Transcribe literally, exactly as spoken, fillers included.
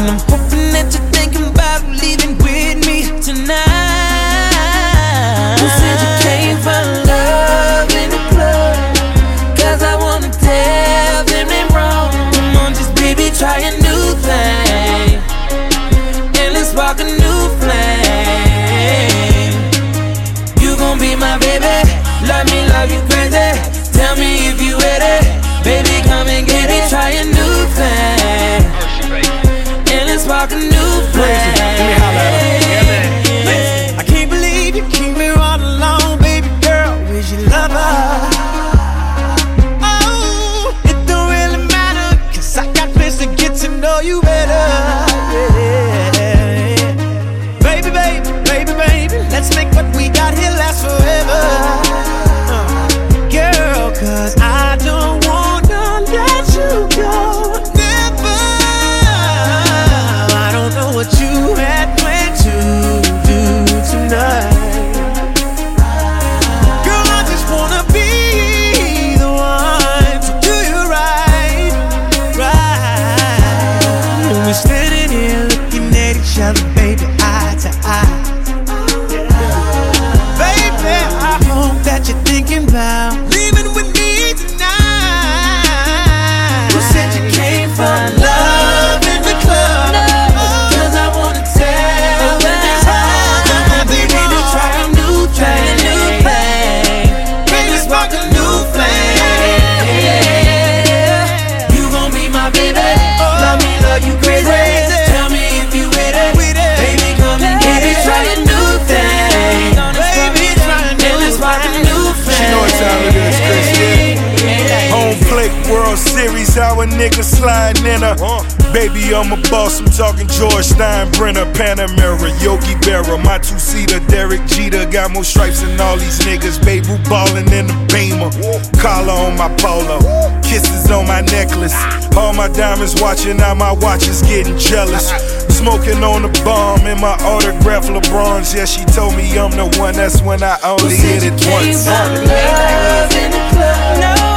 And I'm hoping that you're thinking about leaving with me tonight. Who said you came for love in the club? Cause I wanna tell them they wrong. Come on, just baby, try a new thing, and let's walk a new flame. You gon' be my baby, love me, love you crazy. Tell me if you ready, baby, come and get it. Try a new thing, and let's walk a new flame. I can't believe you keep me all alone, baby girl. Where's your lover? Oh, it don't really matter, cause I got plans to get to know you better. Yeah. Baby, baby, baby, baby, let's make what we got here last forever. Uh, girl, cause I don't wanna let you go. Never. I don't know what you had planned to do tonight. Girl, I just wanna be the one to do you right, right. When we're standing here looking at each other, baby, eye to eye. Baby, I hope that you're thinking about leaving with me tonight. Who said you came for love in the club? Cause I wanna tell them it's hard. Baby, to try a new thing, and let's walk a new flame. You gon' be my baby, love me, love you crazy. Tell me if you with it, baby, come and get it. Try a new thing, baby, and let's walk a new flame. She know what time it is, Chris, yeah. Home plate, World Series, how a nigga sliding in her. Baby, I'm a boss, I'm talking George Steinbrenner, Panamera, Yogi Berra, my two-seater, Derek Jeter. Got more stripes than all these niggas, baby, ballin' in the Beamer. Collar on my polo, kisses on my necklace. All my diamonds watching, now my watch is getting jealous. Smoking on the bomb in my autograph LeBrons. Yeah, she told me I'm the one, that's when I only hit it once. Love in the club. No.